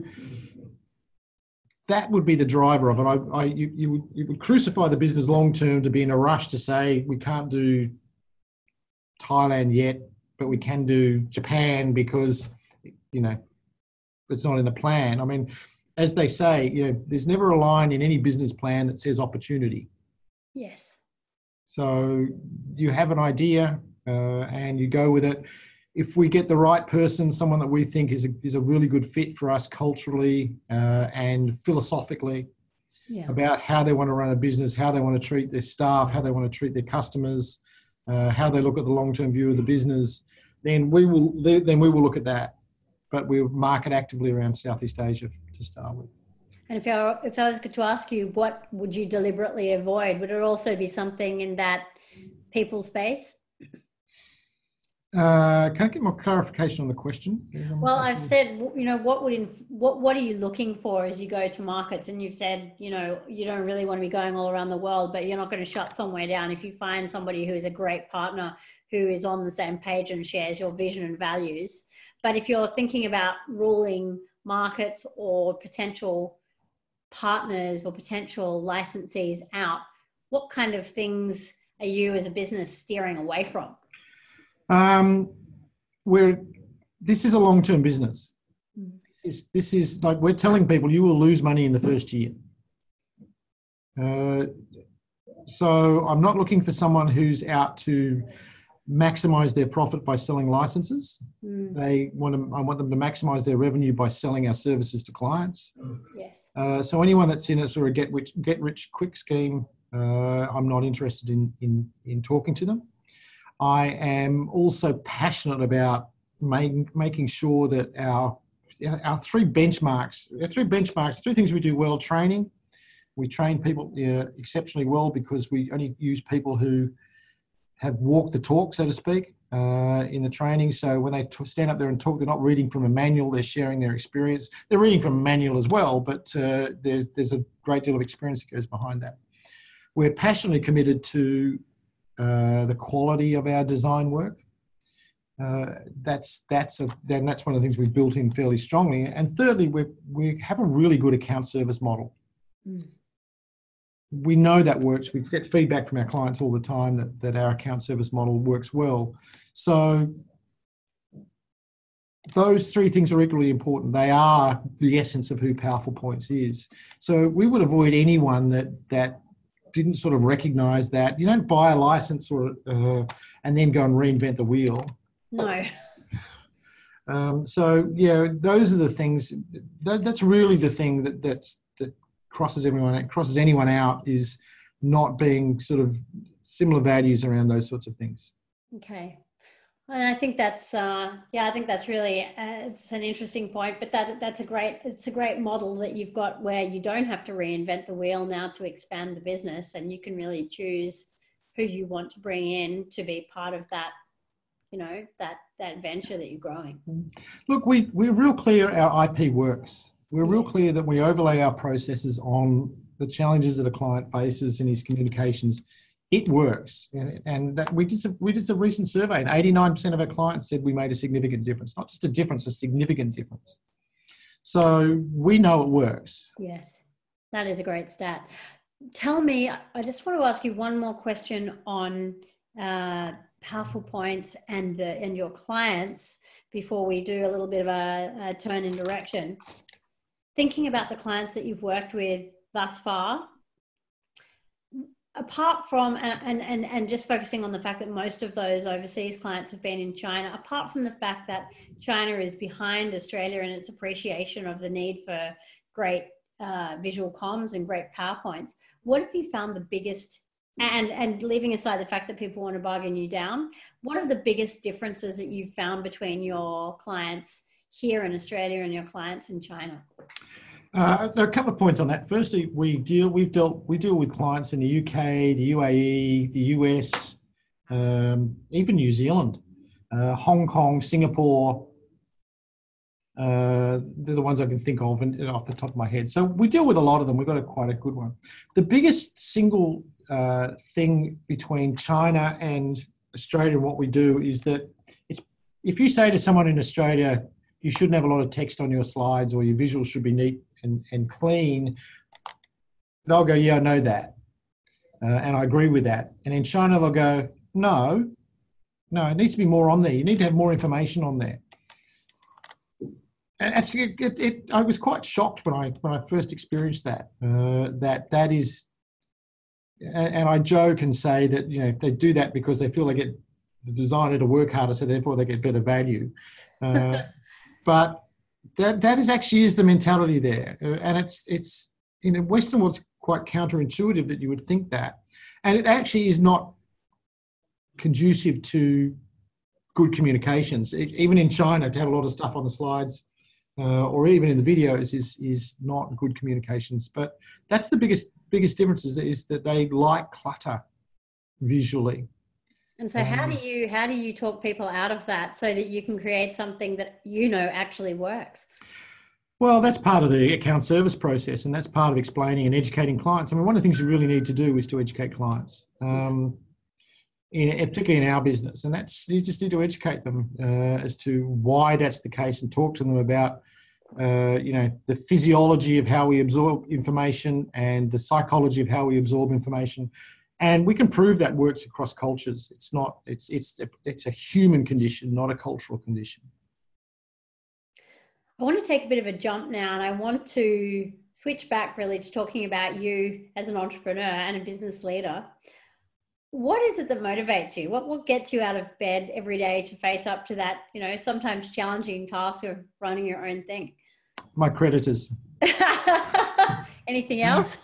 that would be the driver of it. I, I, you, you, would, you would crucify the business long term to be in a rush to say we can't do Thailand yet, but we can do Japan because, you know, it's not in the plan. I mean, as they say, you know, there's never a line in any business plan that says opportunity. Yes. So you have an idea uh, and you go with it. If we get the right person, someone that we think is a, is a really good fit for us culturally uh, and philosophically, yeah, about how they want to run a business, how they want to treat their staff, how they want to treat their customers, uh, how they look at the long-term view of the business, then we will then we will look at that. But we market actively around Southeast Asia to start with. And if I, if I was to ask you, what would you deliberately avoid? Would it also be something in that people space? Uh, can I get more clarification on the question? Well, I've said, you know, what would inf- what what are you looking for as you go to markets? And you've said, you know, you don't really want to be going all around the world, but you're not going to shut somewhere down if you find somebody who is a great partner, who is on the same page and shares your vision and values. But if you're thinking about ruling markets or potential partners or potential licensees out, what kind of things are you as a business steering away from? Um, we're, this is a long-term business. Mm. This is, this is like we're telling people you will lose money in the first year. Uh, so I'm not looking for someone who's out to maximize their profit by selling licenses. Mm. They want to, I want them to maximize their revenue by selling our services to clients. Yes. Uh, so anyone that's in a sort of get rich, get rich quick scheme, uh, I'm not interested in, in, in talking to them. I am also passionate about make, making sure that our, our three benchmarks, our three benchmarks, three things we do well: training. We train people uh, exceptionally well because we only use people who have walked the talk, so to speak, uh, in the training. So when they t- stand up there and talk, they're not reading from a manual, they're sharing their experience. They're reading from a manual as well, but uh, there, there's a great deal of experience that goes behind that. We're passionately committed to uh, the quality of our design work. Uh, that's that's a, then that's one of the things we've built in fairly strongly. And thirdly, we we have a really good account service model. Mm. We know that works. We get feedback from our clients all the time that that our account service model works well. So those three things are equally important. They are the essence of who Powerful Points is. So we would avoid anyone that that didn't sort of recognise that. You don't buy a license or uh, and then go and reinvent the wheel. No. Um, so yeah, those are the things. That, that's really the thing that that's, that crosses everyone, crosses anyone out, is not being sort of similar values around those sorts of things. Okay. And I think that's, uh, yeah, I think that's really, uh, it's an interesting point, but that that's a great, it's a great model that you've got where you don't have to reinvent the wheel now to expand the business, and you can really choose who you want to bring in to be part of that, you know, that, that venture that you're growing. Look, we, we're real clear our I P works. We're real clear that we overlay our processes on the challenges that a client faces in his communications. It works, and, and that we did some, we did some recent survey, and eighty-nine percent of our clients said we made a significant difference. Not just a difference, a significant difference. So we know it works. Yes, that is a great stat. Tell me, I just want to ask you one more question on uh, Powerful Points and the and your clients before we do a little bit of a, a turn in direction. Thinking about the clients that you've worked with thus far, apart from, and, and, and just focusing on the fact that most of those overseas clients have been in China, apart from the fact that China is behind Australia in its appreciation of the need for great uh, visual comms and great PowerPoints, what have you found the biggest, and, and leaving aside the fact that people want to bargain you down, what are the biggest differences that you've found between your clients here in Australia and your clients in China? Uh, there are a couple of points on that. Firstly, we deal we've dealt we deal with clients in the U K, the U A E, the U S, um, even New Zealand, uh, Hong Kong, Singapore. Uh, they're the ones I can think of and, and off the top of my head. So we deal with a lot of them. We've got a, quite a good one. The biggest single uh, thing between China and Australia and what we do is that it's if you say to someone in Australia, you shouldn't have a lot of text on your slides, or your visuals should be neat and, and clean, they'll go, yeah, I know that. Uh, and I agree with that. And in China, they'll go, no, no, it needs to be more on there. You need to have more information on there. And actually, it, it, I was quite shocked when I when I first experienced that, uh, that that is, and, and I joke and say that, you know, they do that because they feel they get the designer to work harder, so therefore they get better value. Uh, But that that is actually is the mentality there, uh, and it's it's in a Western world it's quite counterintuitive that you would think that, and it actually is not conducive to good communications. It, even in China, to have a lot of stuff on the slides, uh, or even in the videos, is is not good communications. But that's the biggest biggest difference is, is that they like clutter visually. And so how do you how do you talk people out of that so that you can create something that you know actually works? Well, that's part of the account service process, and that's part of explaining and educating clients. I mean, one of the things you really need to do is to educate clients, um, in, particularly in our business, and that's you just need to educate them uh, as to why that's the case, and talk to them about uh, you know the physiology of how we absorb information and the psychology of how we absorb information. And we can prove that works across cultures. It's not, it's, it's, a, it's a human condition, not a cultural condition. I want to take a bit of a jump now, and I want to switch back really to talking about you as an entrepreneur and a business leader. What is it that motivates you? What, what gets you out of bed every day to face up to that, you know, sometimes challenging task of running your own thing? My creditors. Anything else?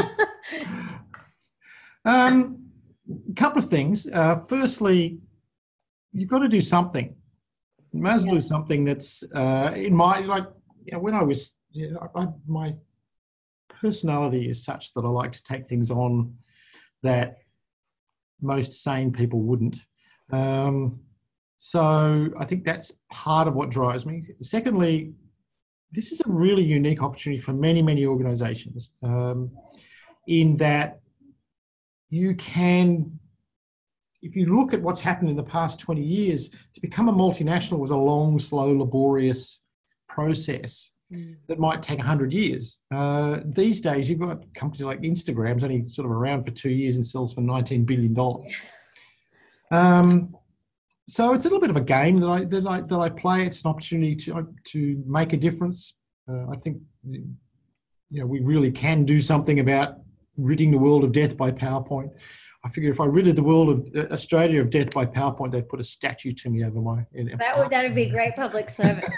Um, a couple of things. Uh, firstly, you've got to do something. You may as well yeah. do something that's uh, in my, like, you know, when I was, you know, I, my personality is such that I like to take things on that most sane people wouldn't. Um, so I think that's part of what drives me. Secondly, this is a really unique opportunity for many, many organizations, um, in that you can, if you look at what's happened in the past twenty years, to become a multinational was a long, slow, laborious process mm. that might take one hundred years. Uh, these days, you've got companies like Instagram's only sort of around for two years and sells for nineteen billion dollars. Um, so it's a little bit of a game that I, that I, that I play. It's an opportunity to, to make a difference. Uh, I think, you know, we really can do something about ridding the world of death by PowerPoint. I figure if I ridded the world of uh, Australia of death by PowerPoint, they'd put a statue to me over my. In, that would that would be great public service.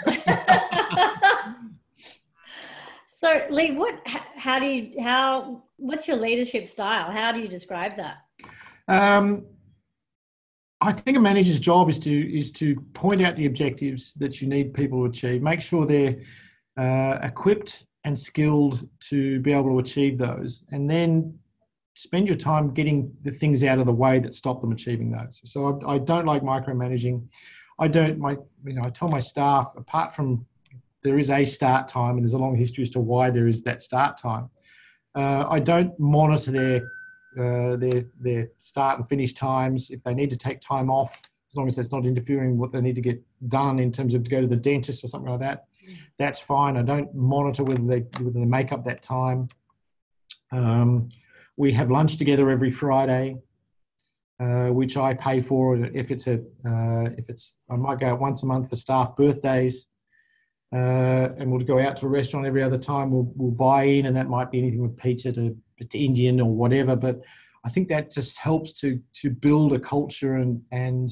So, Lee, what? How do you? How? What's your leadership style? How do you describe that? Um, I think a manager's job is to is to point out the objectives that you need people to achieve. Make sure they're uh, equipped and skilled to be able to achieve those, and then spend your time getting the things out of the way that stop them achieving those. So I, I don't like micromanaging. I don't, my, you know, I tell my staff, apart from there is a start time and there's a long history as to why there is that start time, uh, I don't monitor their, uh, their, their start and finish times. If they need to take time off, as long as that's not interfering with what they need to get done in terms of to go to the dentist or something like that, that's fine. I don't monitor whether they, whether they make up that time. Um, We have lunch together every Friday, uh, which I pay for. If it's a, uh, if it's, I might go out once a month for staff birthdays, uh, and we'll go out to a restaurant every other time. We'll we'll buy in, and that might be anything from pizza to, to Indian or whatever. But I think that just helps to to build a culture and and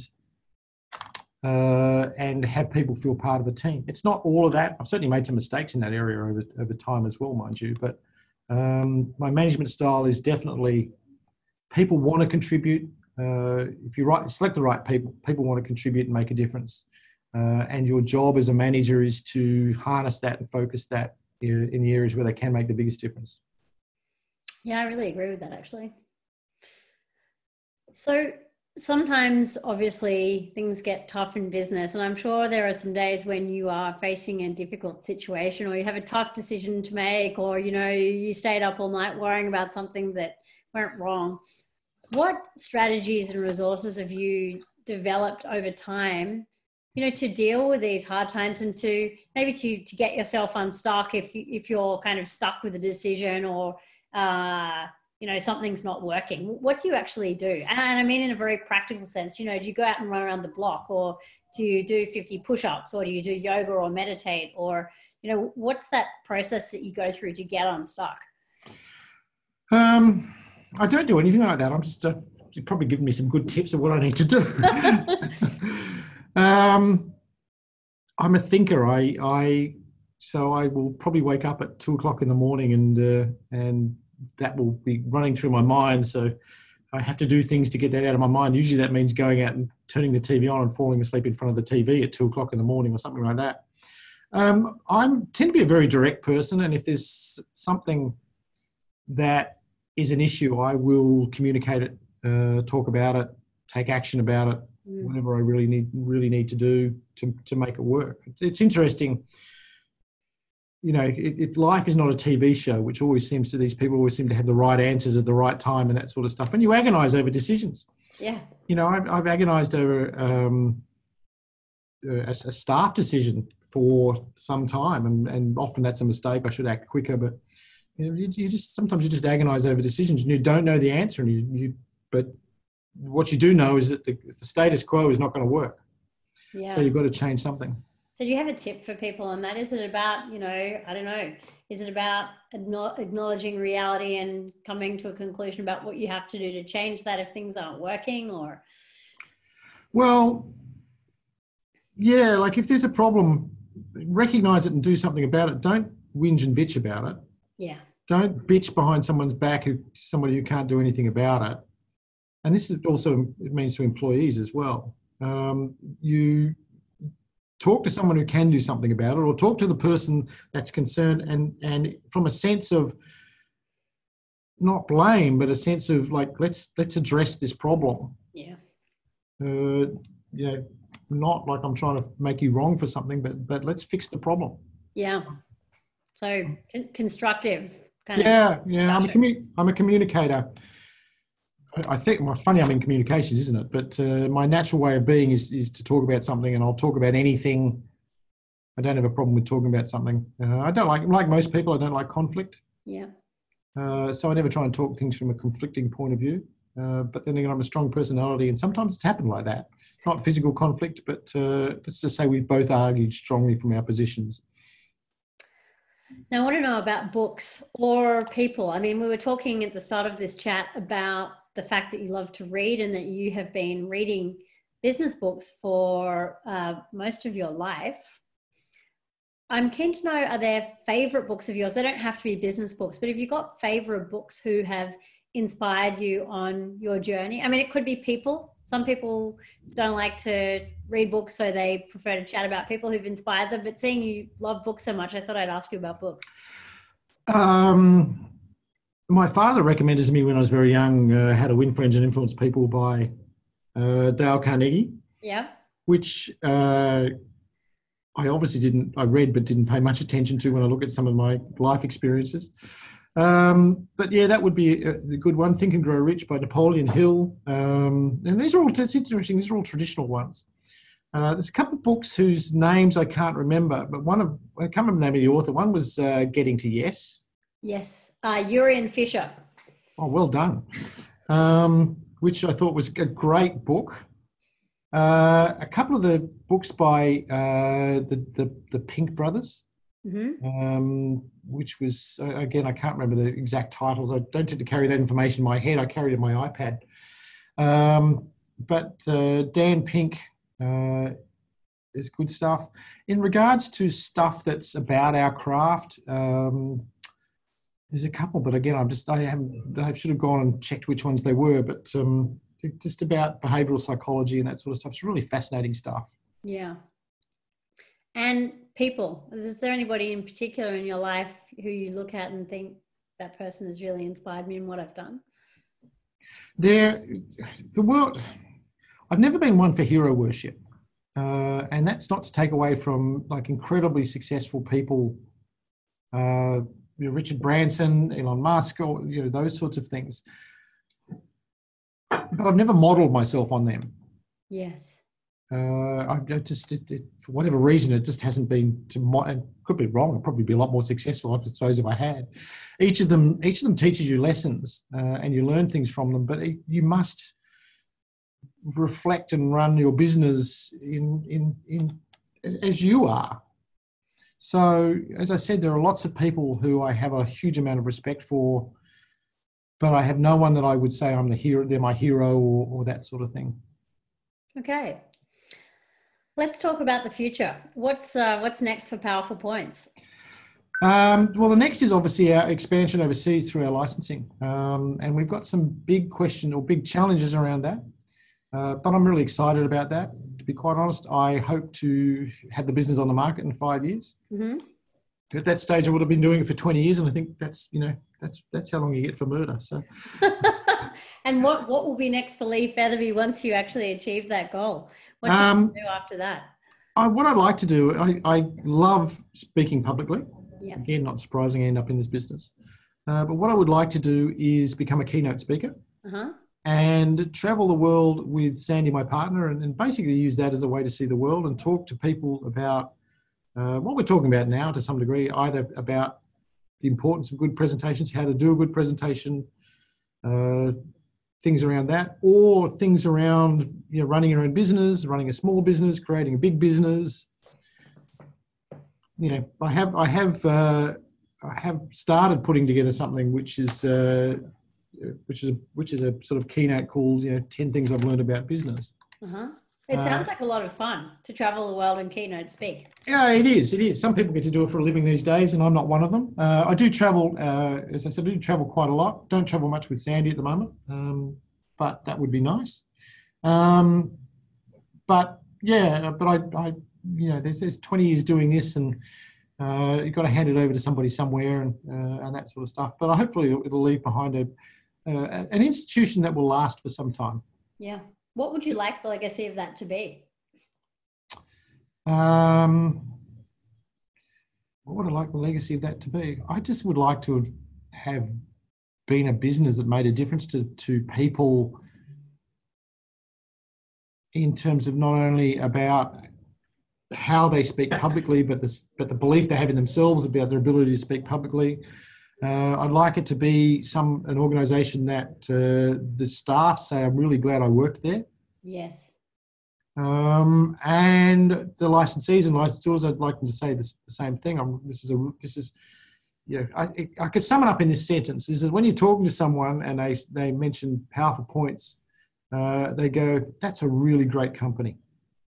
uh, and have people feel part of a team. It's not all of that. I've certainly made some mistakes in that area over over time as well, mind you, but. Um, my management style is definitely people want to contribute. Uh, if you right, select the right people, people want to contribute and make a difference. Uh, and your job as a manager is to harness that and focus that in the areas where they can make the biggest difference. Yeah, I really agree with that, actually. So sometimes, obviously, things get tough in business, and I'm sure there are some days when you are facing a difficult situation, or you have a tough decision to make, or, you know, you stayed up all night worrying about something that went wrong. What strategies and resources have you developed over time, you know, to deal with these hard times and to maybe to to get yourself unstuck if you, if you're kind of stuck with a decision, or uh you know, something's not working? What do you actually do? And I mean, in a very practical sense, you know, do you go out and run around the block, or do you do fifty push-ups, or do you do yoga or meditate, or, you know, what's that process that you go through to get unstuck? Um, I don't do anything like that. I'm just, uh, you've probably given me some good tips of what I need to do. um, I'm a thinker. I, I, so I will probably wake up at two o'clock in the morning and, uh, and, that will be running through my mind. So I have to do things to get that out of my mind. Usually that means going out and turning the T V on and falling asleep in front of the T V at two o'clock in the morning or something like that. Um, I tend to be a very direct person. And if there's something that is an issue, I will communicate it, uh, talk about it, take action about it, mm. whatever I really need, really need to do to, to make it work. It's, it's interesting. You know, it, it, life is not a T V show, which always seems to, these people always seem to have the right answers at the right time and that sort of stuff. And you agonise over decisions. Yeah. You know, I've, I've agonised over um, a, a staff decision for some time, and, and often that's a mistake. I should act quicker, but you know, you, you just sometimes you just agonise over decisions and you don't know the answer. And you, you but what you do know is that the, the status quo is not going to work. Yeah. So you've got to change something. So do you have a tip for people on that? Is it about, you know, I don't know, is it about acknowledging reality and coming to a conclusion about what you have to do to change that if things aren't working, or? Well, yeah, like if there's a problem, recognise it and do something about it. Don't whinge and bitch about it. Yeah. Don't bitch behind someone's back, who somebody who can't do anything about it. And this is also, it means to employees as well. Um, you talk to someone who can do something about it, or talk to the person that's concerned, and, and from a sense of not blame, but a sense of like, let's, let's address this problem. Yeah. Uh, you know, not like I'm trying to make you wrong for something, but, but let's fix the problem. Yeah. So con- constructive kind yeah, of. Yeah. I'm a, commu- I'm a communicator. I think, well, it's funny I'm in communications, isn't it? But uh, my natural way of being is, is to talk about something, and I'll talk about anything. I don't have a problem with talking about something. Uh, I don't like, like most people, I don't like conflict. Yeah. Uh, so I never try and talk things from a conflicting point of view. Uh, but then again, I'm a strong personality, and sometimes it's happened like that. Not physical conflict, but uh, let's just say we've both argued strongly from our positions. Now, I want to know about books or people. I mean, we were talking at the start of this chat about the fact that you love to read and that you have been reading business books for uh, most of your life. I'm keen to know, are there favorite books of yours? They don't have to be business books, but have you got favorite books who have inspired you on your journey? I mean, it could be people. Some people don't like to read books, so they prefer to chat about people who've inspired them. But seeing you love books so much, I thought I'd ask you about books. Um, my father recommended to me when I was very young, uh, How to Win Friends and Influence People by uh, Dale Carnegie. Yeah. Which uh, I obviously didn't, I read but didn't pay much attention to when I look at some of my life experiences. Um, but yeah, that would be a, a good one. Think and Grow Rich by Napoleon Hill. Um, and these are all, it's interesting, these are all traditional ones. Uh, there's a couple of books whose names I can't remember, but one of, I can't remember the name of the author. One was uh, Getting to Yes. Yes, uh, Urian Fisher. Oh, well done. Um, which I thought was a great book. Uh, a couple of the books by uh, the, the, the Pink Brothers. Mm-hmm. Um, which was, again, I can't remember the exact titles. I don't tend to carry that information in my head. I carry it in my iPad. Um, but uh, Dan Pink uh, is good stuff. In regards to stuff that's about our craft, um, there's a couple, but again, I'm just, I haven't, I should have gone and checked which ones they were, but um, just about behavioural psychology and that sort of stuff. It's really fascinating stuff. Yeah. And people, is there anybody in particular in your life who you look at and think that person has really inspired me in what I've done? There, the world, I've never been one for hero worship. Uh, and that's not to take away from like incredibly successful people, uh, you know, Richard Branson, Elon Musk, or, you know, those sorts of things. But I've never modeled myself on them. Yes. Uh, I just, it, it, for whatever reason, it just hasn't been to my, it could be wrong. I'd probably be a lot more successful, I suppose, if I had. Each of them, each of them teaches you lessons uh, and you learn things from them, but it, you must reflect and run your business in, in, in, as you are. So, as I said, there are lots of people who I have a huge amount of respect for, but I have no one that I would say I'm the hero, they're my hero or, or that sort of thing. Okay. Let's talk about the future. What's uh, what's next for Powerful Points? Um, well, the next is obviously our expansion overseas through our licensing. Um, and we've got some big question or big challenges around that. Uh, but I'm really excited about that. To be quite honest, I hope to have the business on the market in five years. Mm-hmm. At that stage, I would have been doing it for twenty years. And I think that's, you know, that's that's how long you get for murder. So. And what, what will be next for Lee Featherby once you actually achieve that goal? What should um, you do after that? I, what I'd like to do, I, I love speaking publicly. Yeah. Again, not surprising, I end up in this business. Uh, but what I would like to do is become a keynote speaker uh-huh. and travel the world with Sandy, my partner, and, and basically use that as a way to see the world and talk to people about uh, what we're talking about now to some degree, either about the importance of good presentations, how to do a good presentation, uh, things around that, or things around, you know, running your own business, running a small business, creating a big business. You know, I have, I have, uh, I have started putting together something which is, uh, which is, a, which is a sort of keynote called, you know, ten things I've learned about business. Uh-huh. It sounds uh, like a lot of fun to travel the world and keynote speak. Yeah, it is. It is. Some people get to do it for a living these days, and I'm not one of them. Uh, I do travel, uh, as I said, I do travel quite a lot. Don't travel much with Sandy at the moment, um, but that would be nice. Um, but yeah, but I, I, you know, there's, there's twenty years doing this, and uh, you've got to hand it over to somebody somewhere, and uh, and that sort of stuff. But hopefully, it'll, it'll leave behind a uh, an institution that will last for some time. Yeah. What would you like the legacy of that to be? Um, what would I like the legacy of that to be? I just would like to have been a business that made a difference to, to people in terms of not only about how they speak publicly, but the, but the belief they have in themselves about their ability to speak publicly. Uh, I'd like it to be some an organisation that uh, the staff say, I'm really glad I worked there. Yes. Um, and the licensees and licensors, I'd like them to say this, the same thing. I'm, this is a, this is, you know, I, I could sum it up in this sentence. Is that when you're talking to someone and they they mention powerful points, uh, they go, "That's a really great company."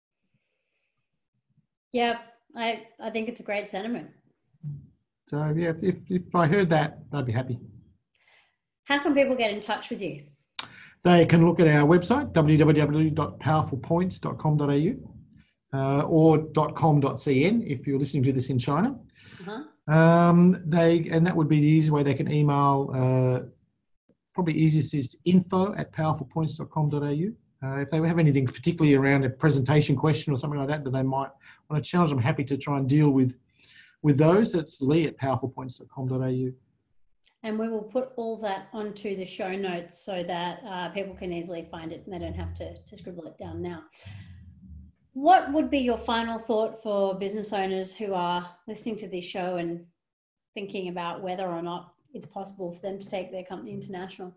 Yeah, I I think it's a great sentiment. So yeah, if if I heard that, I'd be happy. How can people get in touch with you? They can look at our website, w w w dot powerful points dot com dot a u uh, or .com dot c n if you're listening to this in China. Uh-huh. Um, they and that would be the easy way. They can email. Uh, probably easiest is info at powerful points dot com dot a u. Uh, if they have anything particularly around a presentation question or something like that that they might want to challenge, I'm happy to try and deal with with those. That's Lee at powerful points dot com dot a u. And we will put all that onto the show notes so that uh, people can easily find it and they don't have to, to scribble it down now. What would be your final thought for business owners who are listening to this show and thinking about whether or not it's possible for them to take their company international?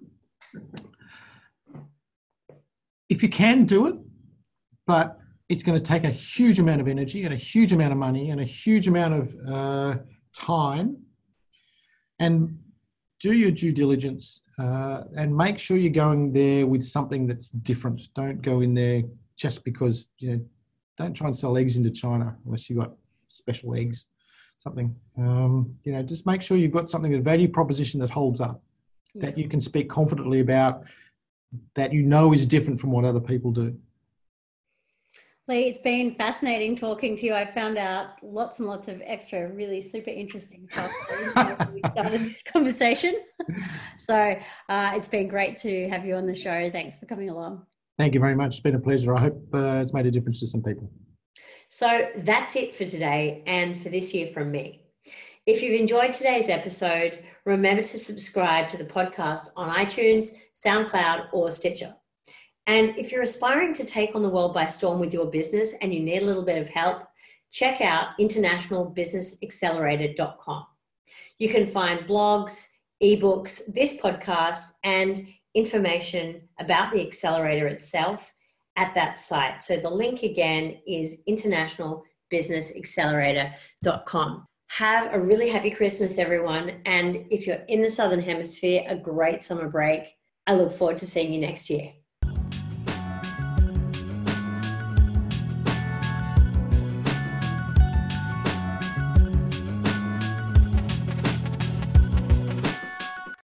If you can do it, but it's going to take a huge amount of energy and a huge amount of money and a huge amount of uh, time, and do your due diligence uh, and make sure you're going there with something that's different. Don't go in there just because, you know, don't try and sell eggs into China unless you've got special eggs, something. Um, you know, just make sure you've got something, a value proposition that holds up, yeah. that you can speak confidently about, that you know is different from what other people do. Lee, it's been fascinating talking to you. I found out lots and lots of extra, really super interesting stuff when we started this conversation. So uh, it's been great to have you on the show. Thanks for coming along. Thank you very much. It's been a pleasure. I hope uh, it's made a difference to some people. So that's it for today and for this year from me. If you've enjoyed today's episode, remember to subscribe to the podcast on iTunes, SoundCloud, or Stitcher. And if you're aspiring to take on the world by storm with your business and you need a little bit of help, check out international business accelerator dot com. You can find blogs, ebooks, this podcast, and information about the accelerator itself at that site. So the link again is international business accelerator dot com. Have a really happy Christmas, everyone. And if you're in the Southern Hemisphere, a great summer break. I look forward to seeing you next year.